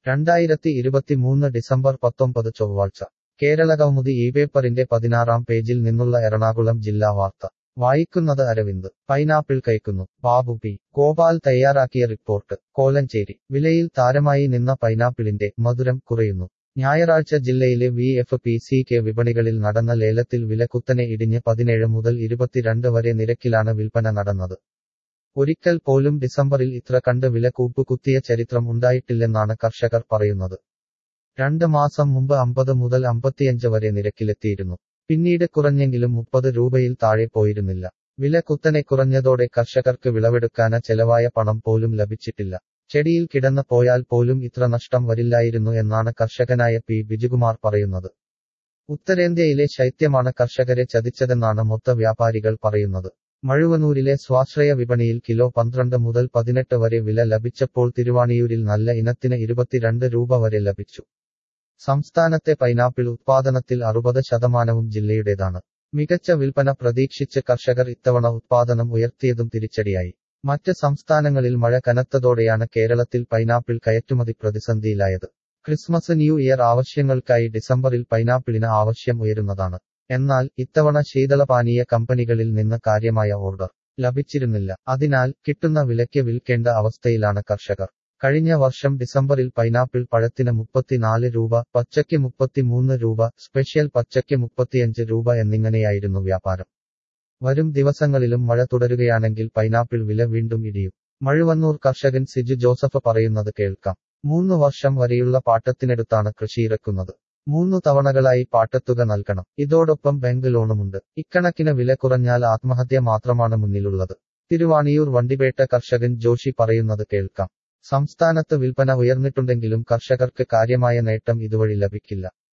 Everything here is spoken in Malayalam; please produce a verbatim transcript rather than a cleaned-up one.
രണ്ടായിരത്തി ഇരുപത്തിമൂന്ന് ഡിസംബർ പത്തൊമ്പത് ചൊവ്വാഴ്ച കേരളകൗമുദി ഈ പേപ്പറിന്റെ പതിനാറാം പേജിൽ നിന്നുള്ള എറണാകുളം ജില്ലാ വാർത്ത വായിക്കുന്നത് അരവിന്ദ്. പൈനാപ്പിൾ കൈക്കുന്നു ബാബു പി. ഗോപാൽ തയ്യാറാക്കിയ റിപ്പോർട്ട്. കോലഞ്ചേരി. വിലയിൽ താരമായി നിന്ന പൈനാപ്പിളിന്റെ മധുരം കുറയുന്നു. ഞായറാഴ്ച ജില്ലയിലെ V F P C K വിപണികളിൽ നടന്ന ലേലത്തിൽ വില കുത്തനെ ഇടിഞ്ഞ് പതിനേഴ് മുതൽ ഇരുപത്തിരണ്ട് വരെ നിരക്കിലാണ് വിൽപ്പന നടന്നത്. ഒരിക്കൽ പോലും ഡിസംബറിൽ ഇത്ര കണ്ട് വില കൂപ്പുകുത്തിയ ചരിത്രം ഉണ്ടായിട്ടില്ലെന്നാണ് കർഷകർ പറയുന്നത്. രണ്ട് മാസം മുമ്പ് അമ്പത് മുതൽ അമ്പത്തിയഞ്ച് വരെ നിരക്കിലെത്തിയിരുന്നു. പിന്നീട് കുറഞ്ഞെങ്കിലും മുപ്പത് രൂപയിൽ താഴെ പോയിരുന്നില്ല. വില കുത്തനെ കുറഞ്ഞതോടെ കർഷകർക്ക് വിളവെടുക്കാന് ചെലവായ പണം പോലും ലഭിച്ചിട്ടില്ല. ചെടിയിൽ കിടന്ന് പോയാൽ പോലും ഇത്ര നഷ്ടം വരില്ലായിരുന്നു എന്നാണ് കർഷകനായ പി ബിജുകുമാർ പറയുന്നത്. ഉത്തരേന്ത്യയിലെ ശൈത്യമാണ് കർഷകരെ ചതിച്ചതെന്നാണ് മൊത്ത വ്യാപാരികൾ പറയുന്നത്. മഴുവനൂരിലെ സ്വാശ്രയ വിപണിയിൽ കിലോ പന്ത്രണ്ട് മുതൽ പതിനെട്ട് വരെ വില ലഭിച്ചപ്പോൾ തിരുവാണിയൂരിൽ നല്ല ഇനത്തിന് ഇരുപത്തിരണ്ട് രൂപ വരെ ലഭിച്ചു. സംസ്ഥാനത്തെ പൈനാപ്പിൾ ഉത്പാദനത്തിൽ അറുപത് ശതമാനവും ജില്ലയുടേതാണ്. മികച്ച വിൽപ്പന പ്രതീക്ഷിച്ച് കർഷകർ ഇത്തവണ ഉത്പാദനം ഉയർത്തിയതും തിരിച്ചടിയായി. മറ്റ് സംസ്ഥാനങ്ങളിൽ മഴ കനത്തതോടെയാണ് കേരളത്തിൽ പൈനാപ്പിൾ കയറ്റുമതി പ്രതിസന്ധിയിലായത്. ക്രിസ്മസ് ന്യൂ ഇയർ ആവശ്യങ്ങൾക്കായി ഡിസംബറിൽ പൈനാപ്പിളിന് ആവശ്യം ഉയരുന്നതാണ്. എന്നാൽ ഇത്തവണ ശീതളപാനീയ കമ്പനികളിൽ നിന്ന് കാര്യമായ ഓർഡർ ലഭിച്ചിരുന്നില്ല. അതിനാൽ കിട്ടുന്ന വിലയ്ക്ക് വിൽക്കേണ്ട അവസ്ഥയിലാണ് കർഷകർ. കഴിഞ്ഞ വർഷം ഡിസംബറിൽ പൈനാപ്പിൾ പഴത്തിന് മുപ്പത്തിനാല് രൂപ, പച്ചയ്ക്ക് മുപ്പത്തിമൂന്ന് രൂപ, സ്പെഷ്യൽ പച്ചയ്ക്ക് മുപ്പത്തിയഞ്ച് രൂപ എന്നിങ്ങനെയായിരുന്നു വ്യാപാരം. വരും ദിവസങ്ങളിലും മഴ തുടരുകയാണെങ്കിൽ പൈനാപ്പിൾ വില വീണ്ടും ഇടിയും. മഴുവന്നൂർ കർഷകൻ സിജു ജോസഫ് പറയുന്നത് കേൾക്കാം. മൂന്ന് വർഷം വരെയുള്ള പാട്ടത്തിനെടുത്താണ് കൃഷിയിറക്കുന്നത്. മൂന്നു തവണകളായി പാട്ടത്തുക നൽകണം. ഇതോടൊപ്പം ബാങ്ക് ലോണുമുണ്ട്. ഇക്കണക്കിന് വില കുറഞ്ഞാൽ ആത്മഹത്യ മാത്രമാണ് മുന്നിലുള്ളത്. തിരുവാണിയൂർ വണ്ടിപേട്ട കർഷകൻ ജോഷി പറയുന്നത് കേൾക്കാം. സംസ്ഥാനത്ത് വിൽപ്പന ഉയർന്നിട്ടുണ്ടെങ്കിലും കർഷകർക്ക് കാര്യമായ നേട്ടം ഇതുവഴി ലഭിക്കില്ല.